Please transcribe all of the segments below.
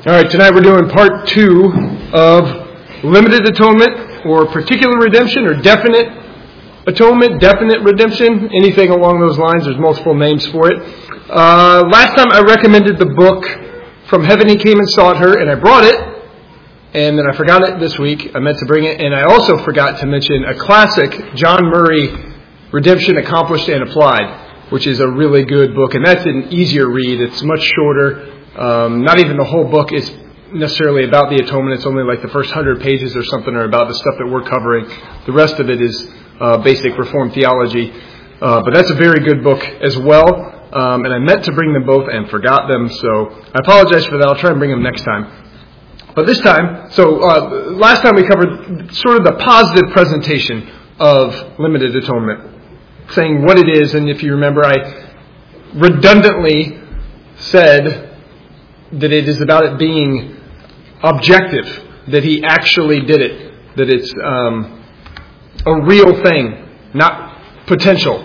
All right, tonight we're doing part 2 of limited atonement, or particular redemption, or definite atonement, definite redemption, anything along those lines. There's multiple names for it. Last time I recommended the book From Heaven He Came and Sought Her, and I brought it, and then I forgot it this week. I meant to bring it, and I also forgot to mention a classic, John Murray, Redemption Accomplished and Applied, which is a really good book, and that's an easier read. It's much shorter. Not even the whole book is necessarily about the atonement. It's only like the first 100 pages or something are about the stuff that we're covering. The rest of it is basic Reformed theology. But that's a very good book as well. And I meant to bring them both and forgot them, so I apologize for that. I'll try and bring them next time. But this time, last time we covered sort of the positive presentation of limited atonement, saying what it is, and if you remember, I redundantly said that it is about it being objective, that he actually did it, that it's a real thing, not potential.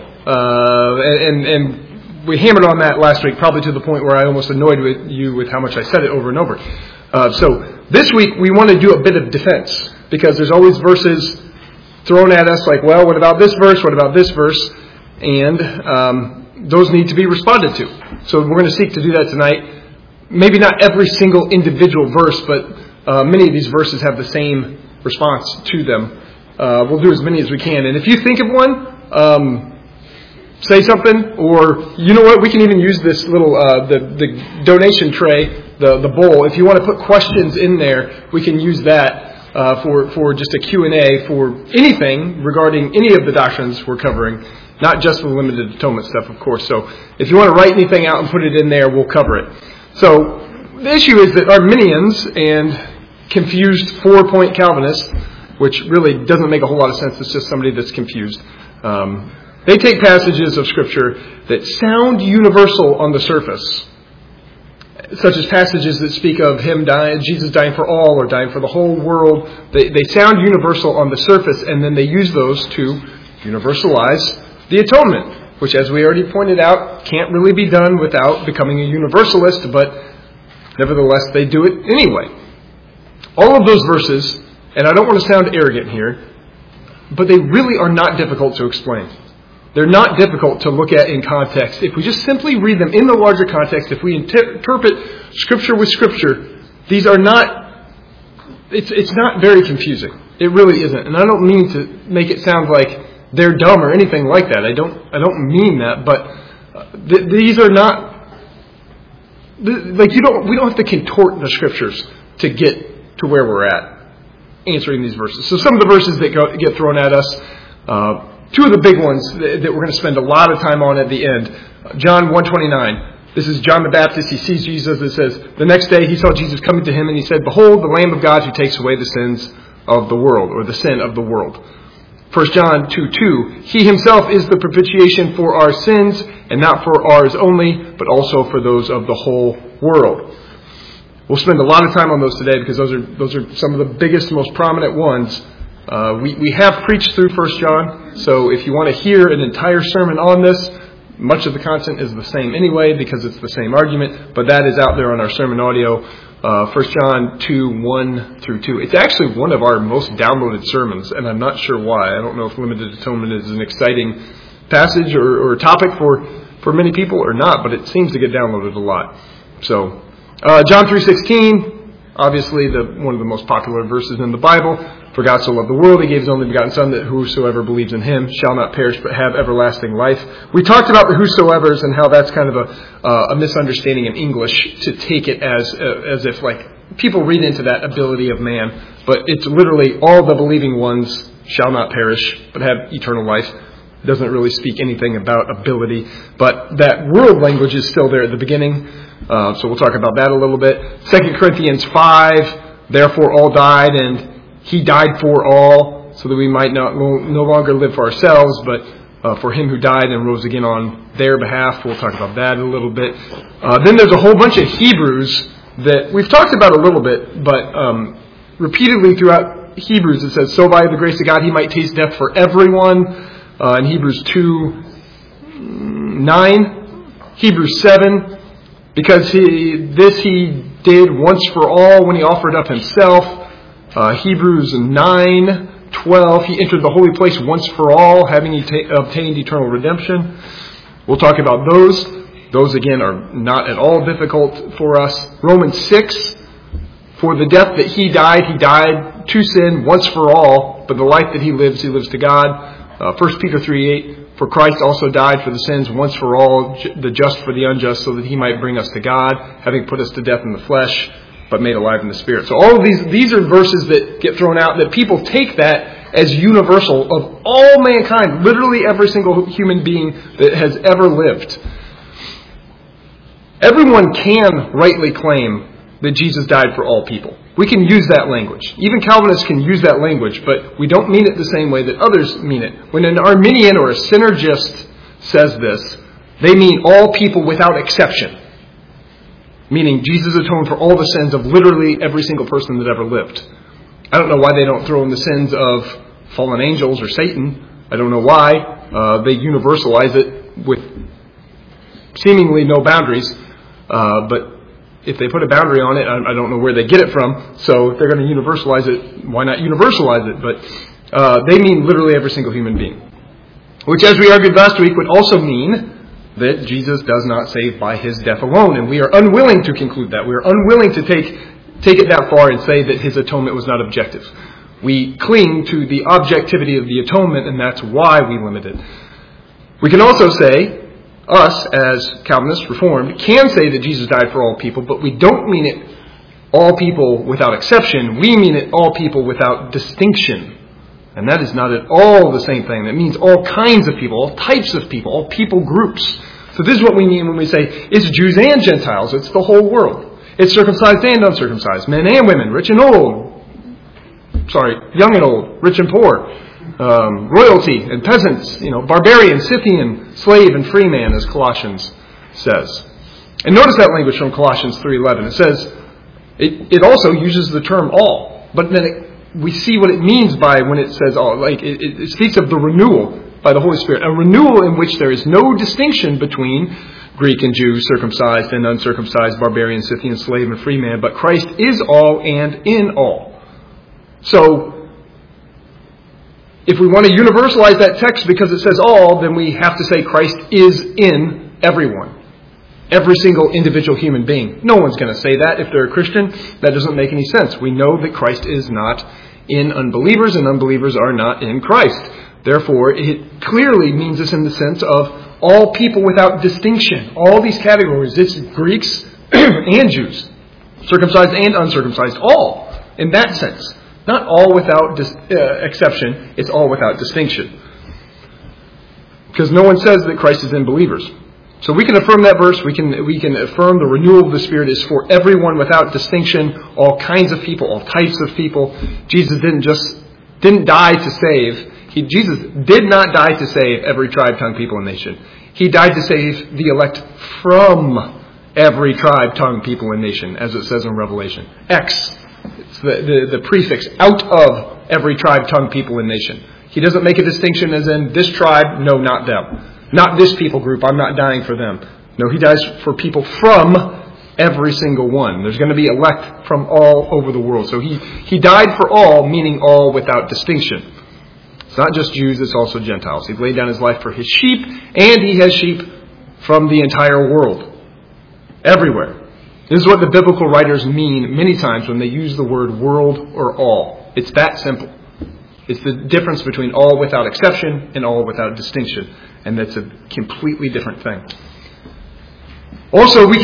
And we hammered on that last week, probably to the point where I almost annoyed you with how much I said it over and over. So this week we want to do a bit of defense, because there's always verses thrown at us like, well, what about this verse? What about this verse? And those need to be responded to. So we're going to seek to do that tonight. Maybe not every single individual verse, but many of these verses have the same response to them. We'll do as many as we can. And if you think of one, say something. Or, you know what, we can even use this little, the donation tray, the bowl. If you want to put questions in there, we can use that for just a Q&A for anything regarding any of the doctrines we're covering. Not just the limited atonement stuff, of course. So if you want to write anything out and put it in there, we'll cover it. So the issue is that Arminians and confused 4-point Calvinists, which really doesn't make a whole lot of sense, it's just somebody that's confused. They take passages of Scripture that sound universal on the surface, such as passages that speak of him dying, Jesus dying for all or dying for the whole world. They sound universal on the surface, and then they use those to universalize the atonement, which, as we already pointed out, can't really be done without becoming a universalist, but nevertheless, they do it anyway. All of those verses, and I don't want to sound arrogant here, but they really are not difficult to explain. They're not difficult to look at in context. If we just simply read them in the larger context, if we interpret Scripture with Scripture, these are not, it's not very confusing. It really isn't. And I don't mean to make it sound like they're dumb or anything like that. I don't mean that, but these are not, like, we don't have to contort the Scriptures to get to where we're at answering these verses. So some of the verses that get thrown at us, two of the big ones that we're going to spend a lot of time on at the end. John 1:29. This is John the Baptist. He sees Jesus. It says, the next day he saw Jesus coming to him, and he said, behold, the Lamb of God who takes away the sins of the world, or the sin of the world. 1 John 2:2, he himself is the propitiation for our sins, and not for ours only, but also for those of the whole world. We'll spend a lot of time on those today, because those are some of the biggest, most prominent ones. We have preached through 1 John, so if you want to hear an entire sermon on this, much of the content is the same anyway, because it's the same argument, but that is out there on our sermon audio. 1 John 2:1-2. It's actually one of our most downloaded sermons, and I'm not sure why. I don't know if limited atonement is an exciting passage or topic for many people or not, but it seems to get downloaded a lot. So, John 3:16, obviously one of the most popular verses in the Bible. For God so loved the world, he gave his only begotten Son, that whosoever believes in him shall not perish but have everlasting life. We talked about the whosoevers and how that's kind of a misunderstanding in English, to take it as if, like, people read into that ability of man, but it's literally all the believing ones shall not perish but have eternal life. It doesn't really speak anything about ability, but that world language is still there at the beginning, so we'll talk about that a little bit. 2 Corinthians 5, therefore all died, and he died for all, so that we might no longer live for ourselves, but for him who died and rose again on their behalf. We'll talk about that a little bit. Then there's a whole bunch of Hebrews that we've talked about a little bit, but repeatedly throughout Hebrews it says, so by the grace of God he might taste death for everyone. In Hebrews 2:9, Hebrews 7, because he did once for all when he offered up himself. Hebrews 9:12, he entered the holy place once for all, having obtained eternal redemption. We'll talk about those. Those, again, are not at all difficult for us. Romans 6, for the death that he died to sin once for all, but the life that he lives to God. 1 Peter 3:8, for Christ also died for the sins once for all, the just for the unjust, so that he might bring us to God, having put us to death in the flesh, but made alive in the Spirit. So all of these are verses that get thrown out, that people take that as universal of all mankind, literally every single human being that has ever lived. Everyone can rightly claim that Jesus died for all people. We can use that language. Even Calvinists can use that language, but we don't mean it the same way that others mean it. When an Arminian or a synergist says this, they mean all people without exception. Meaning Jesus atoned for all the sins of literally every single person that ever lived. I don't know why they don't throw in the sins of fallen angels or Satan. I don't know why. They universalize it with seemingly no boundaries. But if they put a boundary on it, I don't know where they get it from. So if they're going to universalize it, why not universalize it? But they mean literally every single human being. Which, as we argued last week, would also mean that Jesus does not save by his death alone. And we are unwilling to conclude that. We are unwilling to take it that far and say that his atonement was not objective. We cling to the objectivity of the atonement, and that's why we limit it. We can also say, us as Calvinists, Reformed, can say that Jesus died for all people, but we don't mean it all people without exception. We mean it all people without distinction. And that is not at all the same thing. That means all kinds of people, all types of people, all people groups. So this is what we mean when we say it's Jews and Gentiles. It's the whole world. It's circumcised and uncircumcised, men and women, rich and old. Young and old, rich and poor. Royalty and peasants, barbarian, Scythian, slave and free man, as Colossians says. And notice that language from Colossians 3:11. It says, it also uses the term all, but then we see what it means by when it says all. Like it speaks of the renewal by the Holy Spirit, a renewal in which there is no distinction between Greek and Jew, circumcised and uncircumcised, barbarian, Scythian, slave and free man, but Christ is all and in all. So, if we want to universalize that text because it says all, then we have to say Christ is in everyone. Every single individual human being. No one's going to say that if they're a Christian. That doesn't make any sense. We know that Christ is not in unbelievers, and unbelievers are not in Christ. Therefore, it clearly means this in the sense of all people without distinction. All these categories. It's Greeks and Jews. Circumcised and uncircumcised. All. In that sense. Not all without exception. It's all without distinction. Because no one says that Christ is in believers. So we can affirm that verse. We can affirm the renewal of the Spirit is for everyone without distinction, all kinds of people, all types of people. Jesus didn't die to save. Jesus did not die to save every tribe, tongue, people, and nation. He died to save the elect from every tribe, tongue, people, and nation, as it says in Revelation. It's the prefix, out of every tribe, tongue, people, and nation. He doesn't make a distinction as in this tribe, no, not them. Not this people group, I'm not dying for them. No, he dies for people from every single one. There's going to be elect from all over the world. So he died for all, meaning all without distinction. It's not just Jews, it's also Gentiles. He laid down his life for his sheep, and he has sheep from the entire world. Everywhere. This is what the biblical writers mean many times when they use the word world or all. It's that simple. It's the difference between all without exception and all without distinction. And that's a completely different thing. Also, we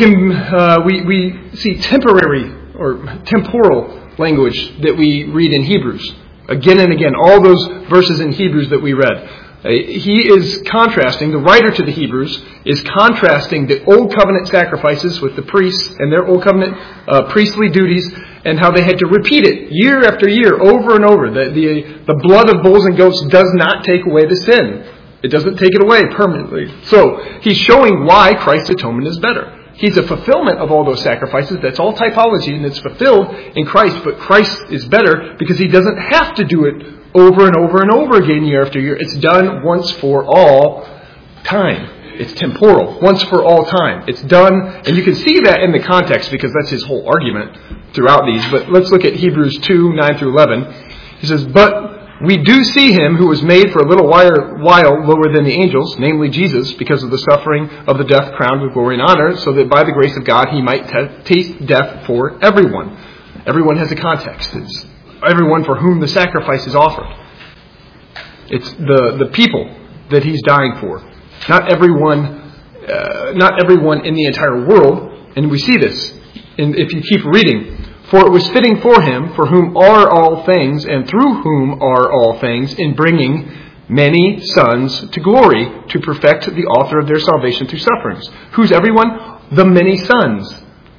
see temporary or temporal language that we read in Hebrews. Again and again, all those verses in Hebrews that we read. He is contrasting, the writer to the Hebrews is contrasting the Old Covenant sacrifices with the priests and their Old Covenant priestly duties and how they had to repeat it year after year, over and over. The blood of bulls and goats does not take away the sin. It doesn't take it away permanently. So he's showing why Christ's atonement is better. He's a fulfillment of all those sacrifices. That's all typology, and it's fulfilled in Christ. But Christ is better because he doesn't have to do it over and over and over again year after year. It's done once for all time. It's temporal, once for all time. It's done, and you can see that in the context because that's his whole argument throughout these. But let's look at Hebrews 2, 9 through 11. He says, "But we do see him who was made for a little while lower than the angels, namely Jesus, because of the suffering of the death crowned with glory and honor, so that by the grace of God he might taste death for everyone." Everyone has a context. It's everyone for whom the sacrifice is offered. It's the people that he's dying for. Not everyone in the entire world. And we see this if you keep reading. "For it was fitting for him, for whom are all things, and through whom are all things, in bringing many sons to glory, to perfect the author of their salvation through sufferings." Who's everyone? The many sons.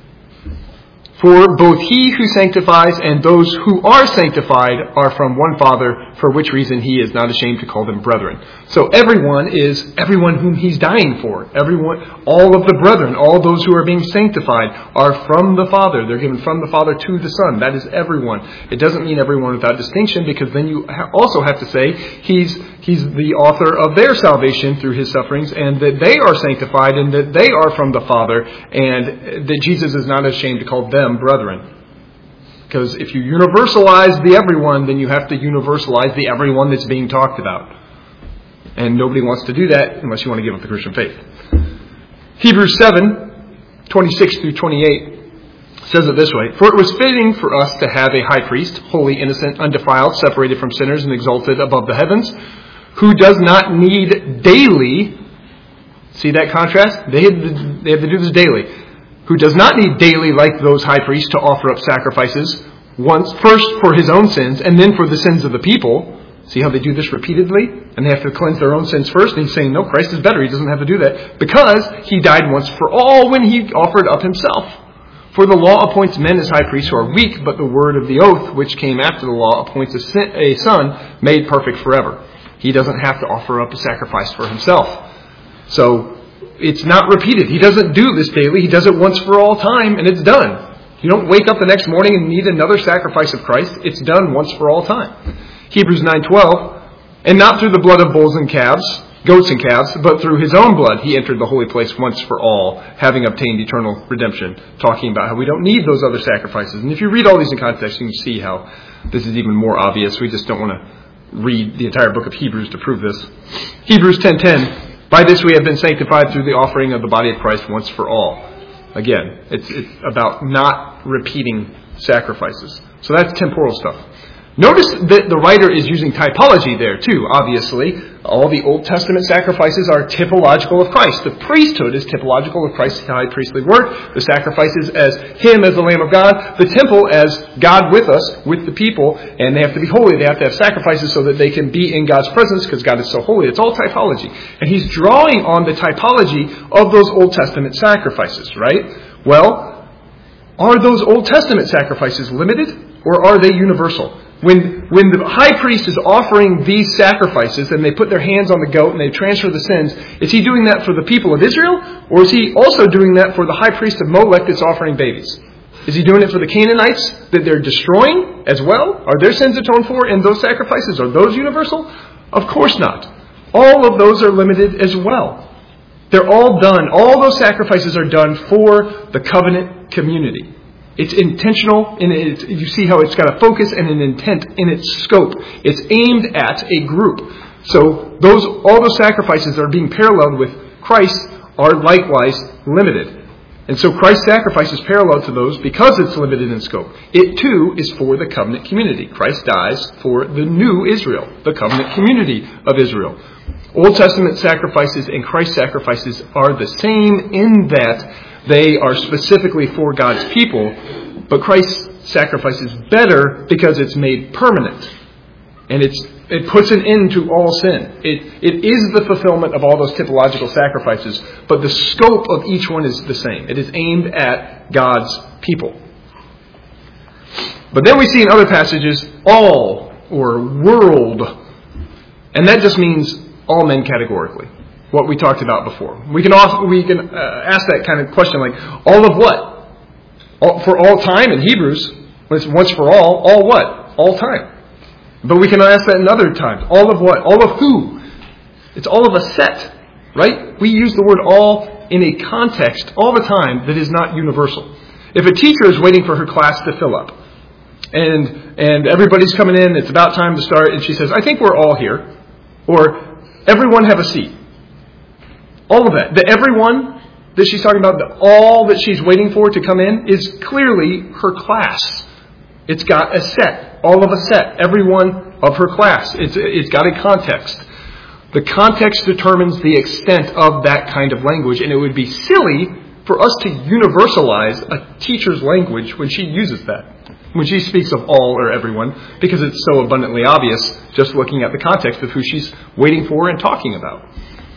"For both he who sanctifies and those who are sanctified are from one Father, for which reason he is not ashamed to call them brethren." So everyone is everyone whom he's dying for. Everyone, all of the brethren, all those who are being sanctified are from the Father. They're given from the Father to the Son. That is everyone. It doesn't mean everyone without distinction, because then you also have to say he's the author of their salvation through his sufferings, and that they are sanctified, and that they are from the Father, and that Jesus is not ashamed to call them brethren. Because if you universalize the everyone, then you have to universalize the everyone that's being talked about. And nobody wants to do that unless you want to give up the Christian faith. Hebrews 7, 26 through 28 says it this way: "For it was fitting for us to have a high priest, holy, innocent, undefiled, separated from sinners, and exalted above the heavens, who does not need daily," see that contrast? They had to do this daily. "Who does not need daily, like those high priests, to offer up sacrifices, first for his own sins, and then for the sins of the people." See how they do this repeatedly? And they have to cleanse their own sins first. And he's saying, no, Christ is better. He doesn't have to do that, because he died once for all when he offered up himself. "For the law appoints men as high priests who are weak, but the word of the oath, which came after the law, appoints a son made perfect forever." He doesn't have to offer up a sacrifice for himself. So it's not repeated. He doesn't do this daily. He does it once for all time, and it's done. You don't wake up the next morning and need another sacrifice of Christ. It's done once for all time. Hebrews 9:12, "And not through the blood of bulls and calves, goats and calves, but through his own blood he entered the holy place once for all, having obtained eternal redemption." Talking about how we don't need those other sacrifices. And if you read all these in context, you can see how this is even more obvious. We just don't want to read the entire book of Hebrews to prove this. Hebrews 10:10, "By this we have been sanctified through the offering of the body of Christ once for all." Again, it's about not repeating sacrifices. So that's temporal stuff. Notice that the writer is using typology there too, obviously. All the Old Testament sacrifices are typological of Christ. The priesthood is typological of Christ's high priestly work. The sacrifices as him as the Lamb of God. The temple as God with us, with the people. And they have to be holy. They have to have sacrifices so that they can be in God's presence, because God is so holy. It's all typology. And he's drawing on the typology of those Old Testament sacrifices, right? Well, are those Old Testament sacrifices limited, or are they universal? When the high priest is offering these sacrifices and they put their hands on the goat and they transfer the sins, is he doing that for the people of Israel? Or is he also doing that for the high priest of Molech that's offering babies? Is he doing it for the Canaanites that they're destroying as well? Are their sins atoned for in those sacrifices? Are those universal? Of course not. All of those are limited as well. They're all done. All those sacrifices are done for the covenant community. It's intentional, and you see how it's got a focus and an intent in its scope. It's aimed at a group. So all those sacrifices that are being paralleled with Christ are likewise limited. And so Christ's sacrifice is parallel to those because it's limited in scope. It too is for the covenant community. Christ dies for the new Israel, the covenant community of Israel. Old Testament sacrifices and Christ's sacrifices are the same in that they are specifically for God's people, but Christ's sacrifice is better because it's made permanent. And it puts an end to all sin. It is the fulfillment of all those typological sacrifices, but the scope of each one is the same. It is aimed at God's people. But then we see in other passages, all, or world. And that just means all men categorically. What we talked about before. We can ask that kind of question like, all of what? For all time in Hebrews, once for all what? All time. But we can ask that in other times. All of what? All of who? It's all of a set. right? We use the word all in a context all the time that is not universal. If a teacher is waiting for her class to fill up, and everybody's coming in, it's about time to start, and she says, I think we're all here, or everyone have a seat. All of that. The everyone that she's talking about, the all that she's waiting for to come in, is clearly her class. It's got a set, all of a set, every one of her class. It's got a context. The context determines the extent of that kind of language, and it would be silly for us to universalize a teacher's language when she uses that, when she speaks of all or everyone, because it's so abundantly obvious just looking at the context of who she's waiting for and talking about.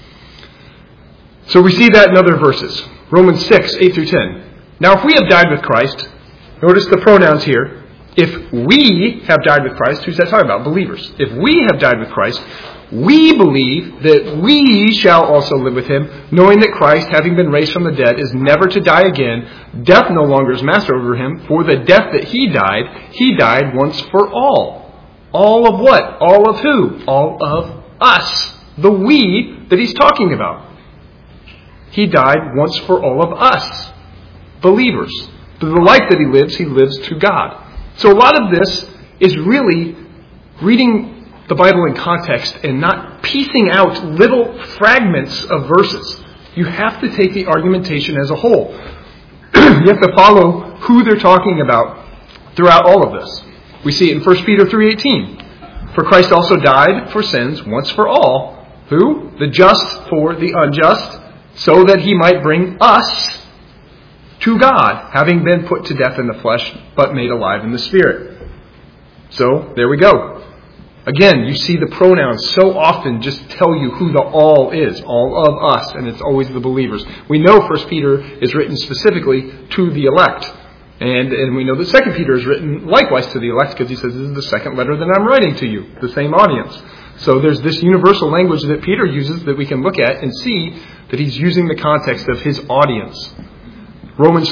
So we see that in other verses. Romans 6, 8 through 10. Now if we have died with Christ, notice the pronouns here. If we have died with Christ, who's that talking about? Believers. If we have died with Christ, we believe that we shall also live with him, knowing that Christ, having been raised from the dead, is never to die again. Death no longer is master over him. For the death that he died once for all. All of what? All of who? All of us. The we that he's talking about. He died once for all of us, believers. The life that he lives to God. So a lot of this is really reading the Bible in context and not piecing out little fragments of verses. You have to take the argumentation as a whole. You have to follow who they're talking about throughout all of this. We see it in 1 Peter 3:18. For Christ also died for sins once for all. Who? The just for the unjust, so that he might bring us to God, having been put to death in the flesh, but made alive in the Spirit. So, there we go. Again, you see the pronouns so often just tell you who the all is, all of us, and it's always the believers. We know 1 Peter is written specifically to the elect, and we know that 2 Peter is written likewise to the elect, because he says, this is the second letter that I'm writing to you, the same audience. So there's this universal language that Peter uses that we can look at and see that he's using the context of his audience. Romans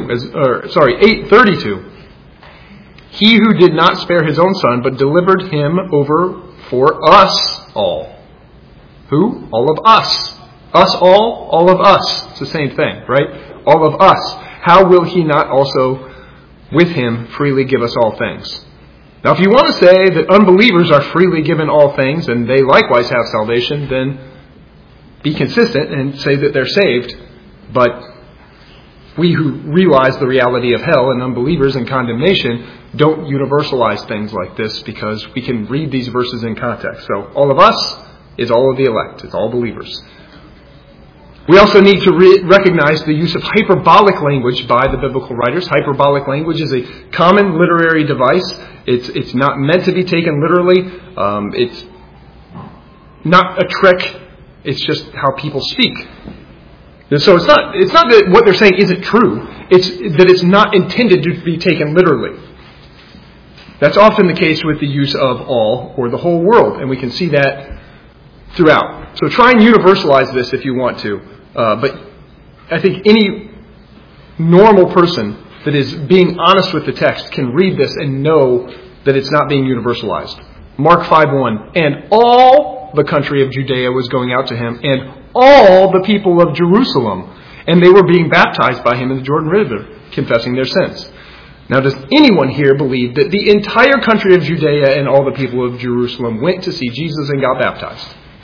8:32. He who did not spare his own son, but delivered him over for us all. Who? All of us. Us all of us. It's the same thing, right? All of us. How will he not also with him freely give us all things? Now, if you want to say that unbelievers are freely given all things and they likewise have salvation, then be consistent and say that they're saved. But we who realize the reality of hell and unbelievers and condemnation don't universalize things like this, because we can read these verses in context. So all of us is all of the elect. It's all believers. We also need to recognize the use of hyperbolic language by the biblical writers. Hyperbolic language is a common literary device. It's not meant to be taken literally. It's not a trick. It's just how people speak. And so it's not that what they're saying isn't true. It's that it's not intended to be taken literally. That's often the case with the use of all or the whole world, and we can see that throughout. So try and universalize this if you want to. But I think any normal person that is being honest with the text can read this and know that it's not being universalized. Mark 5:1. And all the country of Judea was going out to him, and all the people of Jerusalem, and they were being baptized by him in the Jordan River, confessing their sins. Now, does anyone here believe that the entire country of Judea and all the people of Jerusalem went to see Jesus and got baptized?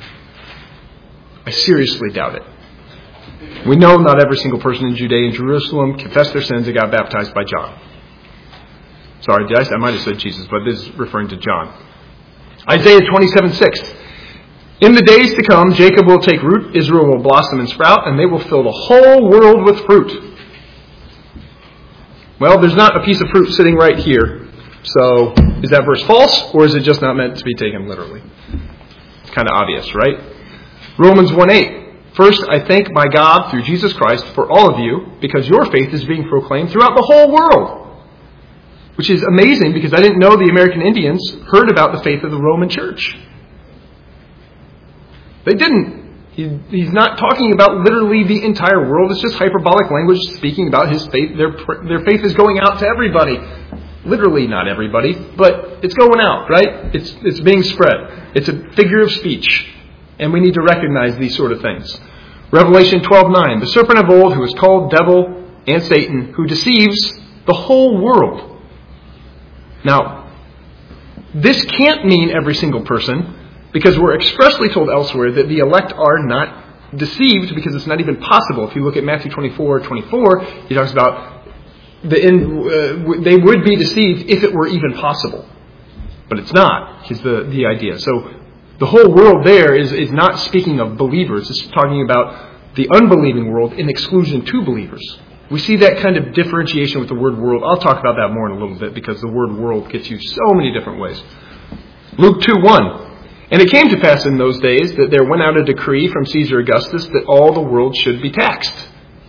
I seriously doubt it. We know not every single person in Judea and Jerusalem confessed their sins and got baptized by John. Sorry, I might have said Jesus, but this is referring to John. Isaiah 27:6. In the days to come, Jacob will take root, Israel will blossom and sprout, and they will fill the whole world with fruit. Well, there's not a piece of fruit sitting right here. So, is that verse false, or is it just not meant to be taken literally? It's kind of obvious, right? Romans 1:8. First, I thank my God through Jesus Christ for all of you, because your faith is being proclaimed throughout the whole world. Which is amazing, because I didn't know the American Indians heard about the faith of the Roman Church. They didn't. He's not talking about literally the entire world. It's just hyperbolic language speaking about his faith. Their faith is going out to everybody. Literally not everybody, but it's going out, right? It's being spread. It's a figure of speech. And we need to recognize these sort of things. Revelation 12:9, the serpent of old who is called devil and Satan, who deceives the whole world. Now, this can't mean every single person, because we're expressly told elsewhere that the elect are not deceived, because it's not even possible. If you look at Matthew 24:24, he talks about they would be deceived if it were even possible. But it's not, is the idea. So the whole world there is not speaking of believers. It's talking about the unbelieving world in exclusion to believers. We see that kind of differentiation with the word world. I'll talk about that more in a little bit, because the word world gets used so many different ways. Luke 2:1. And it came to pass in those days that there went out a decree from Caesar Augustus that all the world should be taxed.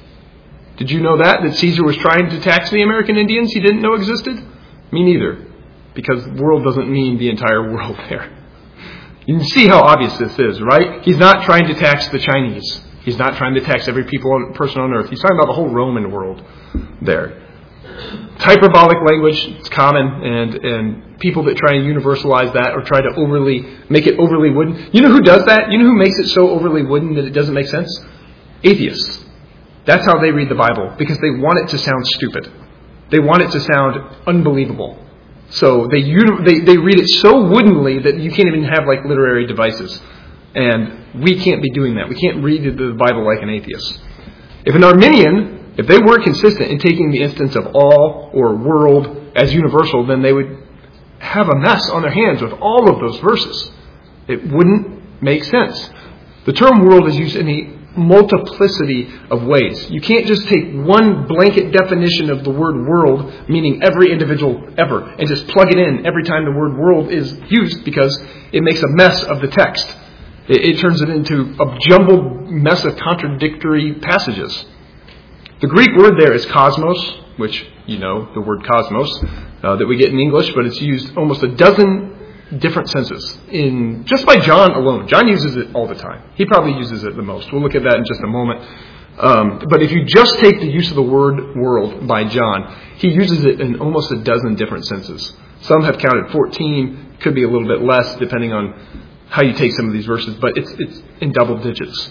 Did you know that Caesar was trying to tax the American Indians he didn't know existed? Me neither, because world doesn't mean the entire world there. You can see how obvious this is, right? He's not trying to tax the Chinese. He's not trying to tax every person on earth. He's talking about the whole Roman world there. Hyperbolic language, it's common, and people that try and universalize that or try to make it overly wooden. You know who does that? You know who makes it so overly wooden that it doesn't make sense? Atheists. That's how they read the Bible, because they want it to sound stupid. They want it to sound unbelievable. So they read it so woodenly that you can't even have like literary devices. And we can't be doing that. We can't read the Bible like an atheist. If an Arminian, if they were consistent in taking the instance of all or world as universal, then they would have a mess on their hands with all of those verses. It wouldn't make sense. The term world is used in a multiplicity of ways. You can't just take one blanket definition of the word world, meaning every individual ever, and just plug it in every time the word world is used, because it makes a mess of the text. It turns it into a jumbled mess of contradictory passages. The Greek word there is cosmos, which, you know, the word cosmos that we get in English, but it's used almost a dozen different senses just by John alone. John uses it all the time. He probably uses it the most. We'll look at that in just a moment. But if you just take the use of the word world by John, he uses it in almost a dozen different senses. Some have counted 14, could be a little bit less depending on how you take some of these verses, but it's in double digits.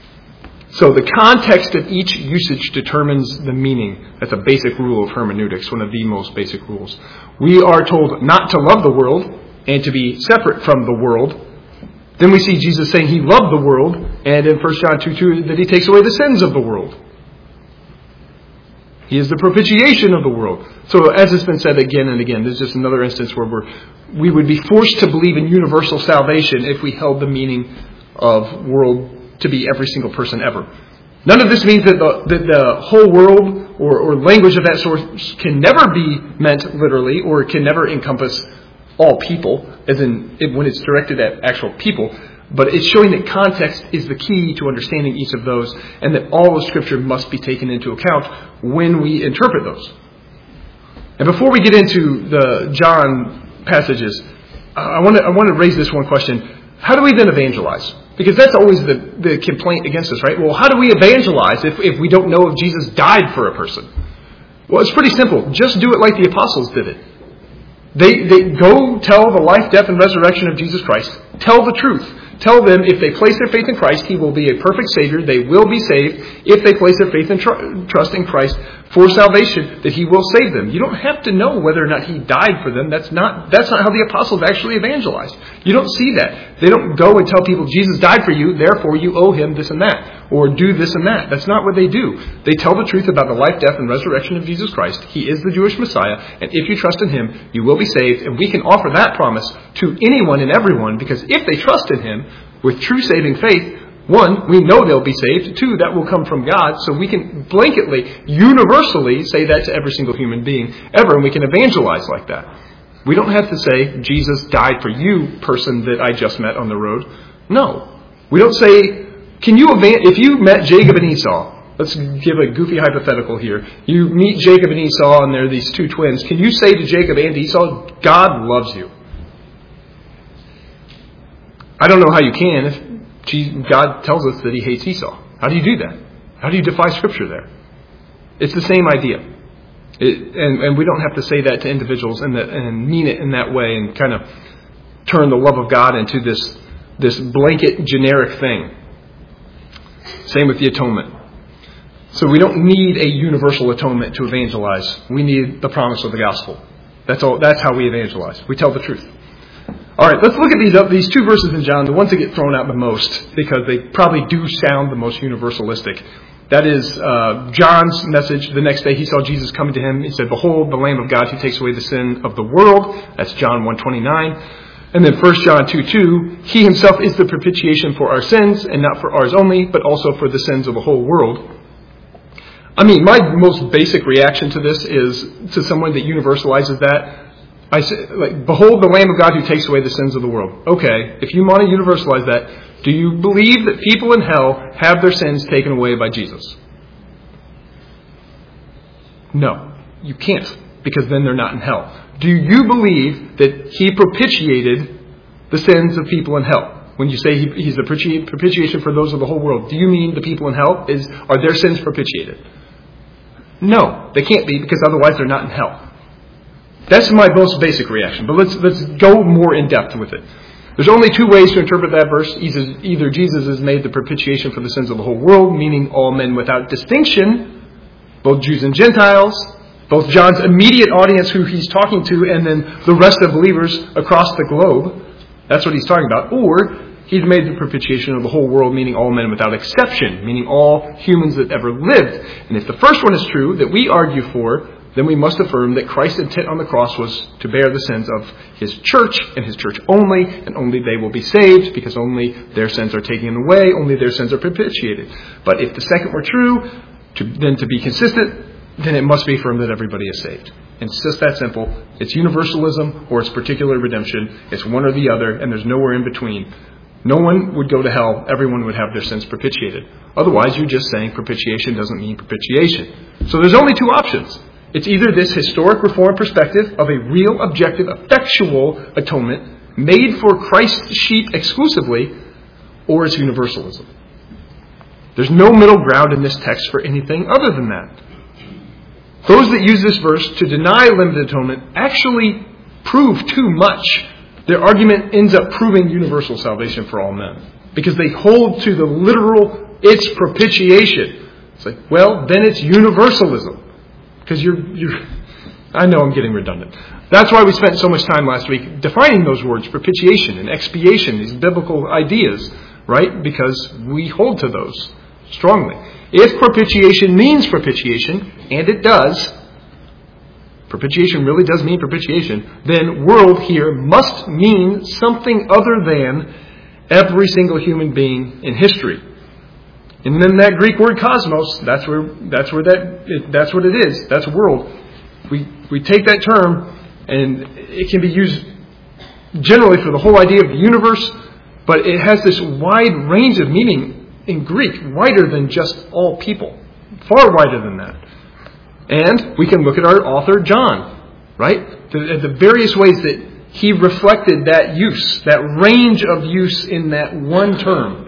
So the context of each usage determines the meaning. That's a basic rule of hermeneutics, one of the most basic rules. We are told not to love the world and to be separate from the world. Then we see Jesus saying he loved the world, and in 1 John 2:2 that he takes away the sins of the world. He is the propitiation of the world. So as it's been said again and again, there's just another instance where we would be forced to believe in universal salvation if we held the meaning of world to be every single person ever. None of this means that the whole world or language of that sort can never be meant literally, or can never encompass all people, as in when it's directed at actual people. But it's showing that context is the key to understanding each of those, and that all of Scripture must be taken into account when we interpret those. And before we get into the John passages, I want to raise this one question. How do we then evangelize? Because that's always the complaint against us, right? Well, how do we evangelize if we don't know if Jesus died for a person? Well, it's pretty simple. Just do it like the apostles did it. They go tell the life, death, and resurrection of Jesus Christ. Tell the truth. Tell them if they place their faith in Christ, He will be a perfect Savior. They will be saved. If they place their faith and trust in Christ for salvation, that He will save them. You don't have to know whether or not He died for them. That's not how the apostles actually evangelized. You don't see that. They don't go and tell people, Jesus died for you, therefore you owe Him this and that, or do this and that. That's not what they do. They tell the truth about the life, death, and resurrection of Jesus Christ. He is the Jewish Messiah, and if you trust in Him, you will be saved. And we can offer that promise to anyone and everyone, because if they trust in Him with true saving faith, one, we know they'll be saved. Two, that will come from God. So we can blanketly, universally say that to every single human being ever, and we can evangelize like that. We don't have to say, Jesus died for you, person that I just met on the road. No. We don't say, if you met Jacob and Esau, let's give a goofy hypothetical here. You meet Jacob and Esau, and they're these two twins. Can you say to Jacob and Esau, God loves you? I don't know how you can if God tells us that He hates Esau. How do you do that? How do you defy Scripture there? It's the same idea. And we don't have to say that to individuals and mean it in that way and kind of turn the love of God into this blanket generic thing. Same with the atonement. So we don't need a universal atonement to evangelize. We need the promise of the gospel. That's how we evangelize. We tell the truth. All right, let's look at these two verses in John, the ones that get thrown out the most, because they probably do sound the most universalistic. That is John's message. The next day he saw Jesus coming to him. He said, "Behold, the Lamb of God who takes away the sin of the world." That's John 1:29. And then 1 John 2:2, "He himself is the propitiation for our sins, and not for ours only, but also for the sins of the whole world." I mean, my most basic reaction to this is, to someone that universalizes that, I say, like, "Behold the Lamb of God who takes away the sins of the world." Okay, if you want to universalize that, do you believe that people in hell have their sins taken away by Jesus? No, you can't, because then they're not in hell. Do you believe that he propitiated the sins of people in hell? When you say he's a propitiation for those of the whole world, do you mean the people in hell? Are their sins propitiated? No, they can't be, because otherwise they're not in hell. That's my most basic reaction. But let's go more in depth with it. There's only two ways to interpret that verse. Either Jesus has made the propitiation for the sins of the whole world, meaning all men without distinction, both Jews and Gentiles, both John's immediate audience who he's talking to, and then the rest of believers across the globe. That's what he's talking about. Or he's made the propitiation of the whole world, meaning all men without exception, meaning all humans that ever lived. And if the first one is true, that we argue for, then we must affirm that Christ's intent on the cross was to bear the sins of his church, and his church only, and only they will be saved, because only their sins are taken away, only their sins are propitiated. But if the second were true, to be consistent, then it must be affirmed that everybody is saved. It's just that simple. It's universalism or it's particular redemption. It's one or the other, and there's nowhere in between. No one would go to hell. Everyone would have their sins propitiated. Otherwise, you're just saying propitiation doesn't mean propitiation. So there's only two options. It's either this historic Reformed perspective of a real, objective, effectual atonement made for Christ's sheep exclusively, or it's universalism. There's no middle ground in this text for anything other than that. Those that use this verse to deny limited atonement actually prove too much. Their argument ends up proving universal salvation for all men, because they hold to the literal, it's propitiation. It's like, well, then it's universalism. Because I know I'm getting redundant. That's why we spent so much time last week defining those words, propitiation and expiation, these biblical ideas, right? Because we hold to those strongly. If propitiation means propitiation, and it does, propitiation really does mean propitiation, then world here must mean something other than every single human being in history. And then that Greek word cosmos, that's what it is. That's world. We take that term, and it can be used generally for the whole idea of the universe, but it has this wide range of meaning in Greek, wider than just all people, far wider than that. And we can look at our author John, right? The various ways that he reflected that use, that range of use in that one term.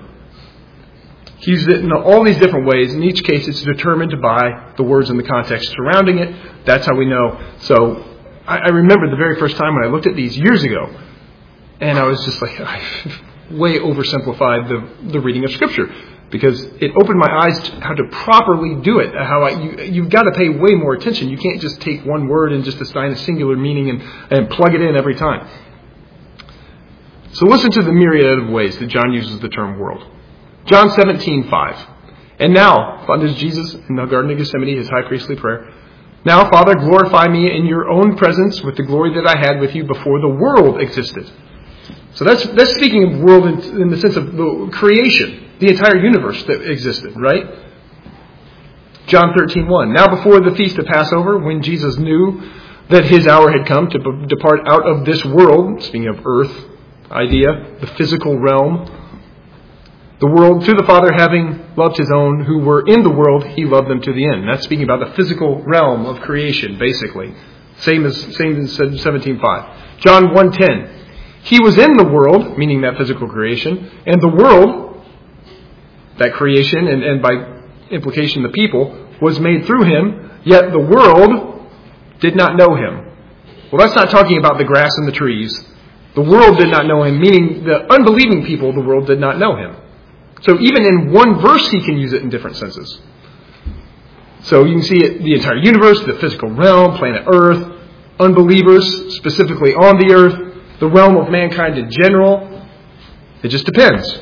He used it in all these different ways. In each case, it's determined by the words and the context surrounding it. That's how we know. So I remember the very first time when I looked at these years ago, and I was just like, I way oversimplified the reading of Scripture, because it opened my eyes to how to properly do it. You've got to pay way more attention. You can't just take one word and just assign a singular meaning and plug it in every time. So listen to the myriad of ways that John uses the term world. John 17:5. And now, thunders Jesus in the Garden of Gethsemane, his high priestly prayer, "Now, Father, glorify me in your own presence with the glory that I had with you before the world existed." So that's speaking of world in the sense of the creation, the entire universe that existed, right? John 13:1. Now, before the feast of Passover, when Jesus knew that his hour had come to depart out of this world, speaking of earth idea, the physical realm, the world, to the Father, having loved his own who were in the world, he loved them to the end. That's speaking about the physical realm of creation, basically. Same as 17:5. John 1:10. He was in the world, meaning that physical creation, and the world, that creation, and by implication the people, was made through him, yet the world did not know him. Well, that's not talking about the grass and the trees. The world did not know him, meaning the unbelieving people of the world did not know him. So even in one verse, he can use it in different senses. So you can see it, the entire universe, the physical realm, planet Earth, unbelievers specifically on the earth, the realm of mankind in general. It just depends.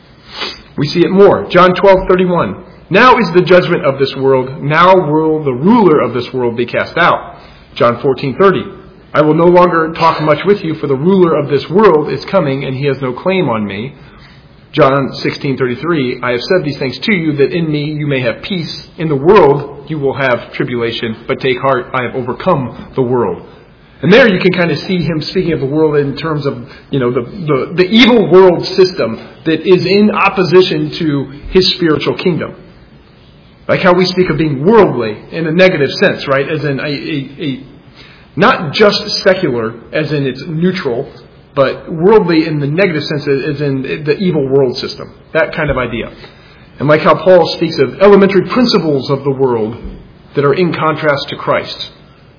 We see it more. John 12:31. Now is the judgment of this world. Now will the ruler of this world be cast out. John 14:30. I will no longer talk much with you, for the ruler of this world is coming, and he has no claim on me. John 16:33. I have said these things to you, that in me you may have peace. In the world you will have tribulation, but take heart, I have overcome the world. And there you can kind of see him speaking of the world in terms of, the evil world system that is in opposition to his spiritual kingdom. Like how we speak of being worldly in a negative sense, right? As in a not just secular, as in it's neutral, but worldly in the negative sense, as in the evil world system. That kind of idea. And like how Paul speaks of elementary principles of the world that are in contrast to Christ.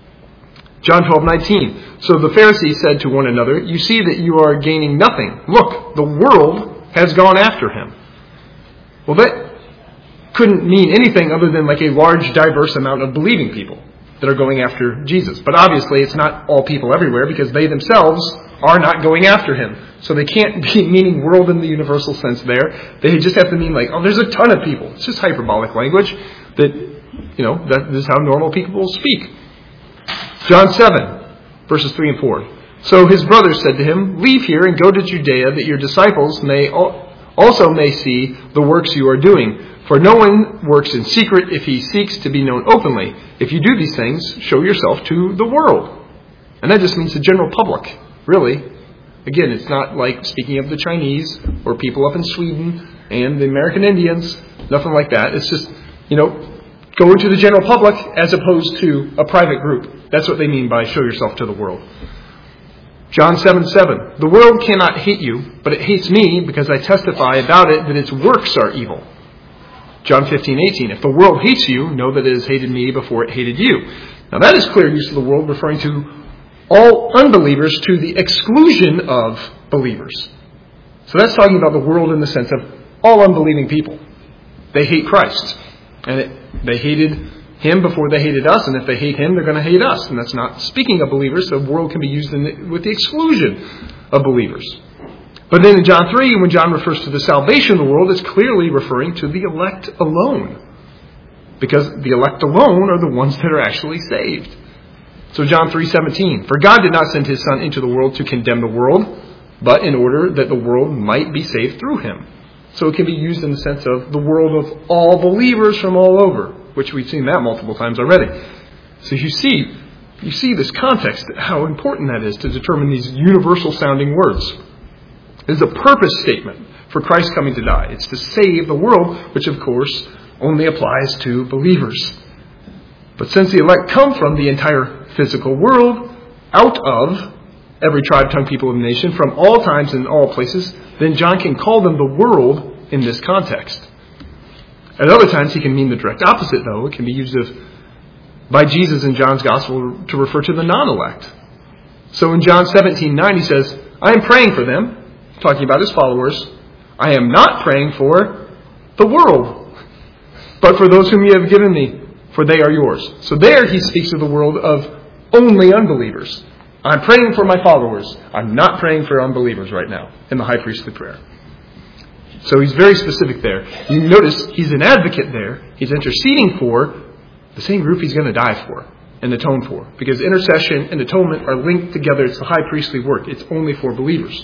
John 12:19. So the Pharisees said to one another, you see that you are gaining nothing. Look, the world has gone after him. Well, that couldn't mean anything other than like a large, diverse amount of believing people that are going after Jesus. But obviously it's not all people everywhere, because they themselves are not going after him. So they can't be meaning world in the universal sense there. They just have to mean like, there's a ton of people. It's just hyperbolic language that, that is how normal people speak. John 7, verses 3 and 4. So his brothers said to him, leave here and go to Judea, that your disciples also may see the works you are doing. For no one works in secret if he seeks to be known openly. If you do these things, show yourself to the world. And that just means the general public, really. Again, it's not like speaking of the Chinese or people up in Sweden and the American Indians, nothing like that. It's just, go into the general public as opposed to a private group. That's what they mean by show yourself to the world. John 7:7. The world cannot hate you, but it hates me because I testify about it that its works are evil. John 15:18. If the world hates you, know that it has hated me before it hated you. Now that is clear use of the world, referring to all unbelievers to the exclusion of believers. So that's talking about the world in the sense of all unbelieving people. They hate Christ. And they hated him before they hated us. And if they hate him, they're going to hate us. And that's not speaking of believers. The world can be used with the exclusion of believers. But then in John 3, when John refers to the salvation of the world, it's clearly referring to the elect alone. Because the elect alone are the ones that are actually saved. So John 3:17. For God did not send his Son into the world to condemn the world, but in order that the world might be saved through him. So it can be used in the sense of the world of all believers from all over, which we've seen that multiple times already. So you see this context, how important that is to determine these universal sounding words. It is a purpose statement for Christ coming to die. It's to save the world, which of course only applies to believers. But since the elect come from the entire physical world, out of every tribe, tongue, people, and nation, from all times and all places, then John can call them the world in this context. At other times, he can mean the direct opposite, though. It can be used by Jesus in John's Gospel to refer to the non-elect. So in John 17:9, he says, I am praying for them, talking about his followers. I am not praying for the world, but for those whom you have given me, for they are yours. So there he speaks of the world of only unbelievers. I'm praying for my followers. I'm not praying for unbelievers right now in the high priestly prayer. So he's very specific there. You notice he's an advocate there. He's interceding for the same group he's going to die for and atone for. Because intercession and atonement are linked together. It's the high priestly work. It's only for believers.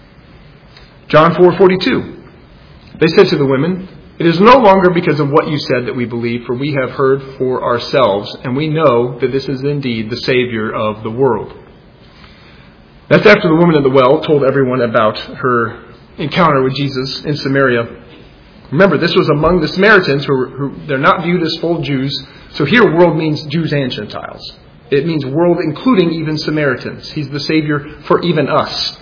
John 4:42. They said to the women, it is no longer because of what you said that we believe, for we have heard for ourselves, and we know that this is indeed the Savior of the world. That's after the woman at the well told everyone about her encounter with Jesus in Samaria. Remember, this was among the Samaritans who they're not viewed as full Jews. So here world means Jews and Gentiles. It means world including even Samaritans. He's the Savior for even us.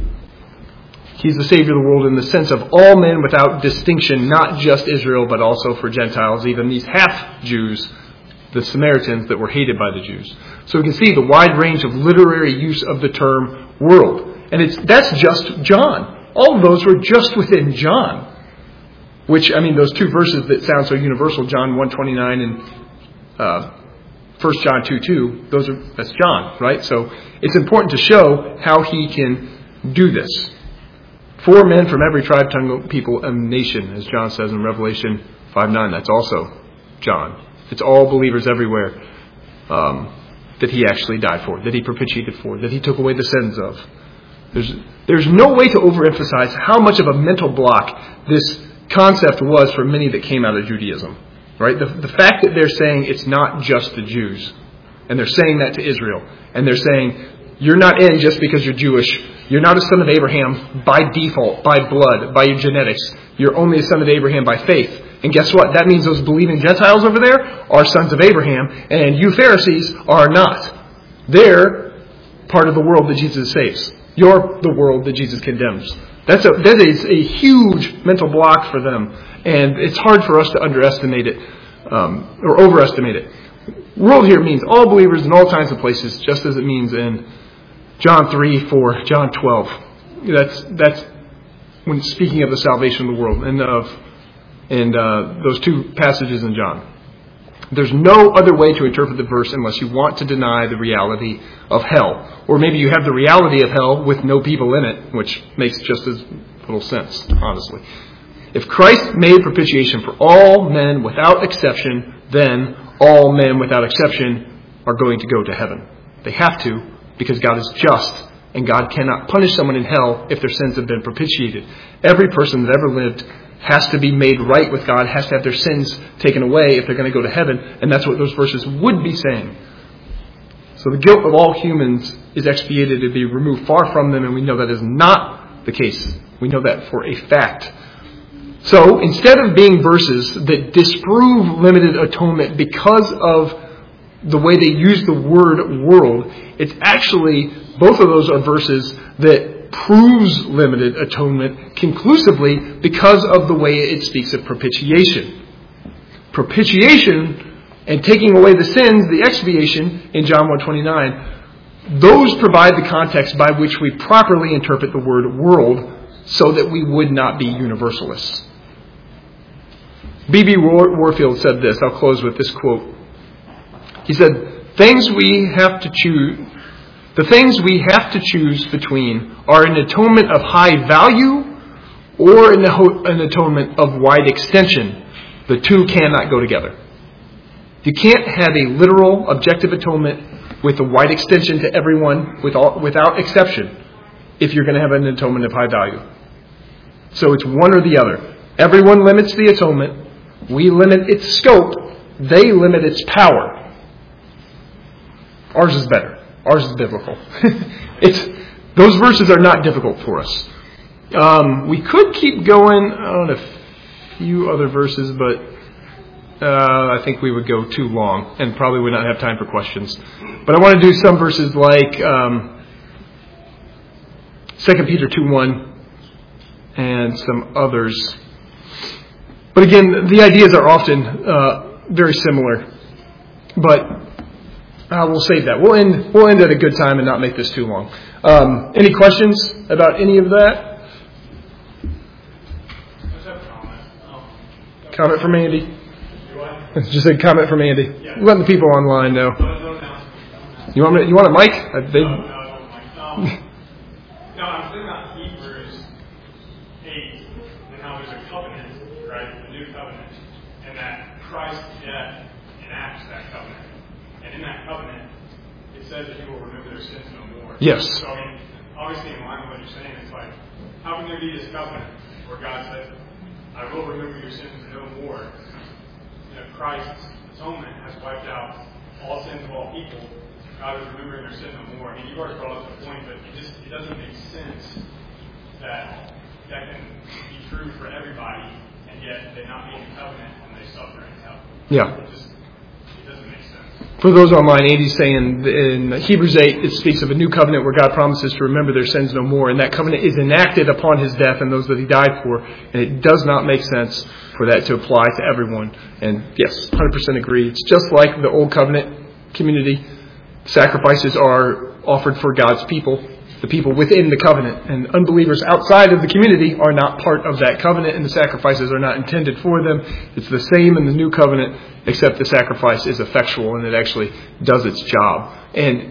He's the Savior of the world in the sense of all men without distinction, not just Israel, but also for Gentiles, even these half-Jews, the Samaritans that were hated by the Jews. So we can see the wide range of literary use of the term world. And that's just John. All of those were just within John. Which, those two verses that sound so universal, John 1:29 and 1 John 2:2, that's John, right? So it's important to show how he can do this. 4 men from every tribe, tongue, people, and nation, as John says in Revelation 5:9. That's also John. It's all believers everywhere that he actually died for, that he propitiated for, that he took away the sins of. There's no way to overemphasize how much of a mental block this concept was for many that came out of Judaism. Right? The fact that they're saying it's not just the Jews, and they're saying that to Israel, and they're saying, you're not in just because you're Jewish. You're not a son of Abraham by default, by blood, by your genetics. You're only a son of Abraham by faith. And guess what? That means those believing Gentiles over there are sons of Abraham, and you Pharisees are not. They're part of the world that Jesus saves. You're the world that Jesus condemns. That is a huge mental block for them. And it's hard for us to underestimate it or overestimate it. World here means all believers in all times and places, just as it means in John 3, John 12. That's when speaking of the salvation of the world and those two passages in John. There's no other way to interpret the verse unless you want to deny the reality of hell. Or maybe you have the reality of hell with no people in it, which makes just as little sense, honestly. If Christ made propitiation for all men without exception, then all men without exception are going to go to heaven. They have to, because God is just, and God cannot punish someone in hell if their sins have been propitiated. Every person that ever lived has to be made right with God, has to have their sins taken away if they're going to go to heaven, and that's what those verses would be saying. So the guilt of all humans is expiated to be removed far from them, and we know that is not the case. We know that for a fact. So, instead of being verses that disprove limited atonement because of the way they use the word world, it's actually, both of those are verses that proves limited atonement conclusively because of the way it speaks of propitiation. Propitiation and taking away the sins, the expiation in John 1:29, those provide the context by which we properly interpret the word world so that we would not be universalists. B.B. Warfield said this. I'll close with this quote. He said, The things we have to choose between are an atonement of high value or an atonement of wide extension. The two cannot go together. You can't have a literal, objective atonement with a wide extension to everyone without exception if you're going to have an atonement of high value. So it's one or the other. Everyone limits the atonement. We limit its scope. They limit its power. Ours is better. Ours is biblical. Those verses are not difficult for us. We could keep going on a few other verses, but I think we would go too long and probably would not have time for questions. But I want to do some verses like 2 Peter 2:1 and some others. But again, the ideas are often very similar. But we'll save that. We'll end at a good time and not make this too long. Any questions about any of that? Just have a comment. Comment from Andy. Just a comment from Andy. Yeah. Let the people online know. You want a mic? No, I don't like. No, I'm thinking about Hebrews 8 and how there's a covenant, right? A new covenant, and that Christ's death enacts that covenant. And in that covenant, it says that He will remember their sins no more. Yes. So, obviously, in line with what you're saying, it's like, how can there be this covenant where God says, I will remember your sins no more? Christ's atonement has wiped out all sins of all people. God is remembering their sin no more. I mean, you've already brought up the point, but it doesn't make sense that can be true for everybody, and yet they not be in the covenant and they suffer in hell. Yeah. It doesn't make sense. For those online, Andy's saying in Hebrews 8, it speaks of a new covenant where God promises to remember their sins no more. And that covenant is enacted upon His death and those that He died for. And it does not make sense for that to apply to everyone. And yes, 100% agree. It's just like the old covenant community. Sacrifices are offered for God's people. the people within the covenant. And unbelievers outside of the community are not part of that covenant, and the sacrifices are not intended for them. It's the same in the new covenant, except the sacrifice is effectual and it actually does its job. And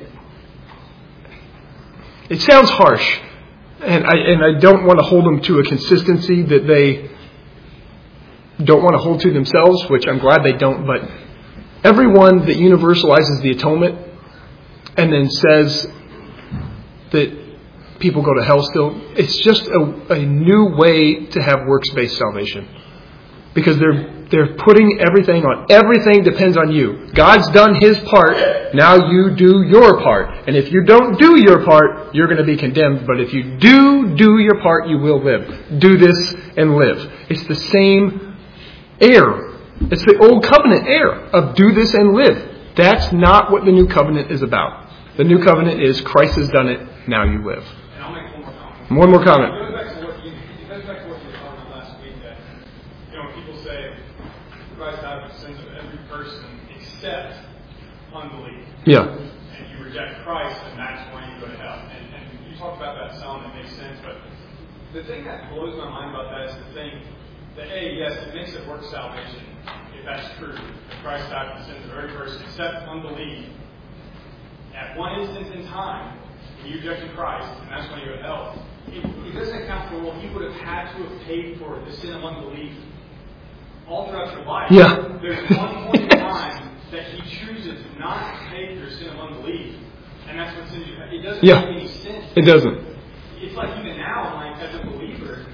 it sounds harsh, and I don't want to hold them to a consistency that they don't want to hold to themselves, which I'm glad they don't, but everyone that universalizes the atonement and then says that people go to hell still, it's just a new way to have works-based salvation. Because they're putting everything on. Everything depends on you. God's done His part. Now you do your part. And if you don't do your part, you're going to be condemned. But if you do your part, you will live. Do this and live. It's the same error. It's the old covenant error of do this and live. That's not what the new covenant is about. The new covenant is Christ has done it. Now you live. And I'll make one more comment. One more comment. It goes back to what you were talking about last week, that when people say Christ died for the sins of every person except unbelief. Yeah. And you reject Christ, and that's why you go to hell. And you talked about that some, that makes sense, but the thing that blows my mind about that is to think that, yes, it makes it work salvation, if that's true, that Christ died for the sins of every person except unbelief. At one instance in time, when you rejected Christ, and that's when you go to hell, it doesn't account for what you would have had to have paid for the sin of unbelief all throughout your life. Yeah. There's one point in time that He chooses not to pay for your sin of unbelief, and that's what sins you. It doesn't make any sense. It doesn't. It's like even now, like as a believer,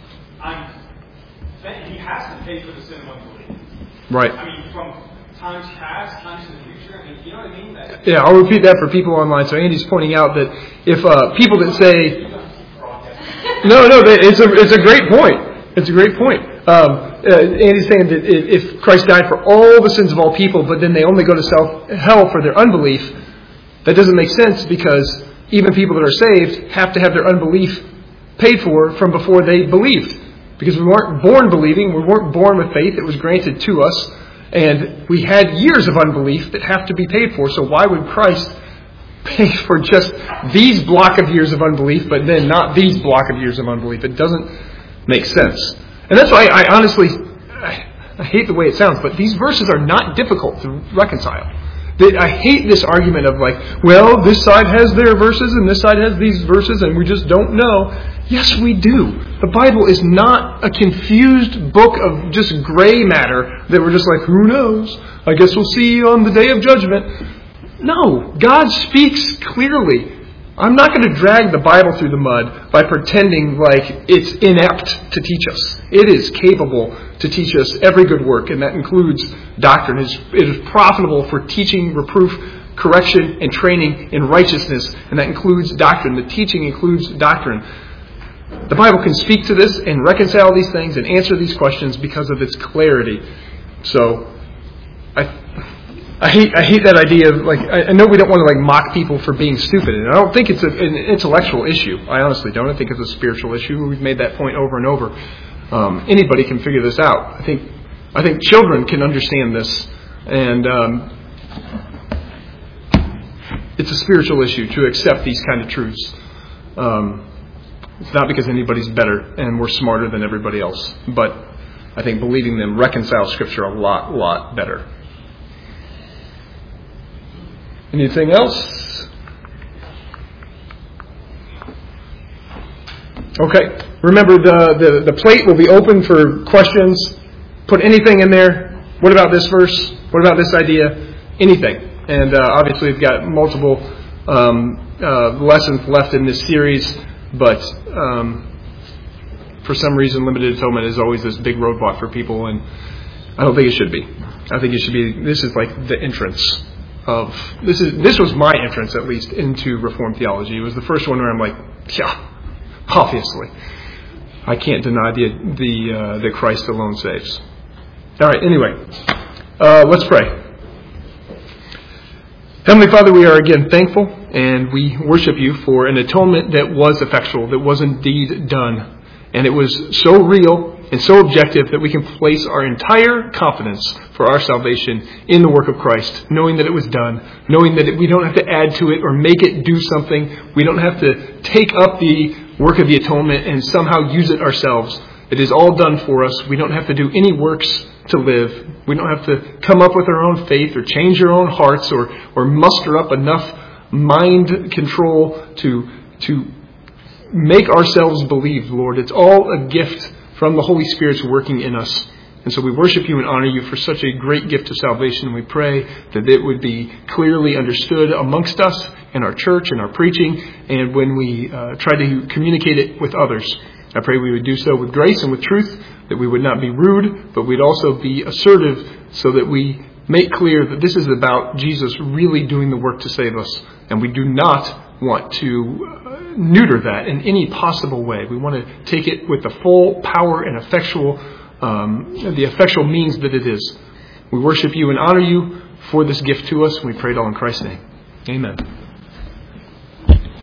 He has to pay for the sin of unbelief. Right. I mean, from times past, times in the future. I mean, you know what I mean? Yeah, I'll repeat that for people online. So Andy's pointing out that if people that say, no, it's a great point. It's a great point. Andy's saying that if Christ died for all the sins of all people, but then they only go to hell for their unbelief, that doesn't make sense, because even people that are saved have to have their unbelief paid for from before they believed. Because we weren't born believing, we weren't born with faith, it was granted to us. And we had years of unbelief that have to be paid for. So why would Christ pay for just these block of years of unbelief, but then not these block of years of unbelief? It doesn't make sense. And that's why I honestly hate the way it sounds, but these verses are not difficult to reconcile. I hate this argument of like, well, this side has their verses and this side has these verses and we just don't know. Yes, we do. The Bible is not a confused book of just gray matter that we're just like, who knows? I guess we'll see on the day of judgment. No, God speaks clearly. I'm not going to drag the Bible through the mud by pretending like it's inept to teach us. It is capable to teach us every good work, and that includes doctrine. It is profitable for teaching, reproof, correction, and training in righteousness, and that includes doctrine. The teaching includes doctrine. The Bible can speak to this and reconcile these things and answer these questions because of its clarity. So, I hate that idea of, like, I know we don't want to, like, mock people for being stupid, and I don't think it's an intellectual issue. I honestly don't. I think it's a spiritual issue. We've made that point over and over. Anybody can figure this out. I think children can understand this, and it's a spiritual issue to accept these kind of truths. It's not because anybody's better and we're smarter than everybody else, but I think believing them reconciles Scripture a lot better. Anything else? Okay. Remember, the plate will be open for questions. Put anything in there. What about this verse? What about this idea? Anything. And obviously we've got multiple lessons left in this series, but for some reason limited atonement is always this big roadblock for people, and I don't think it should be. I think it should be, this is like the entrance. This was my entrance, at least, into Reformed theology. It was the first one where I'm like, yeah, obviously, I can't deny that Christ alone saves. All right. Anyway, let's pray. Heavenly Father, we are again thankful, and we worship you for an atonement that was effectual, that was indeed done, and it was so real and so objective that we can place our entire confidence for our salvation in the work of Christ, knowing that it was done, knowing that we don't have to add to it or make it do something. We don't have to take up the work of the atonement and somehow use it ourselves. It is all done for us. We don't have to do any works to live. We don't have to come up with our own faith or change our own hearts or muster up enough mind control to make ourselves believe, Lord. It's all a gift from the Holy Spirit's working in us. And so we worship you and honor you for such a great gift of salvation. And we pray that it would be clearly understood amongst us in our church and our preaching, and when we try to communicate it with others. I pray we would do so with grace and with truth, that we would not be rude, but we'd also be assertive so that we make clear that this is about Jesus really doing the work to save us. And we do not want to neuter that in any possible way. We want to take it with the full power and the effectual means that it is. We worship you and honor you for this gift to us, and we pray it all in Christ's name. Amen.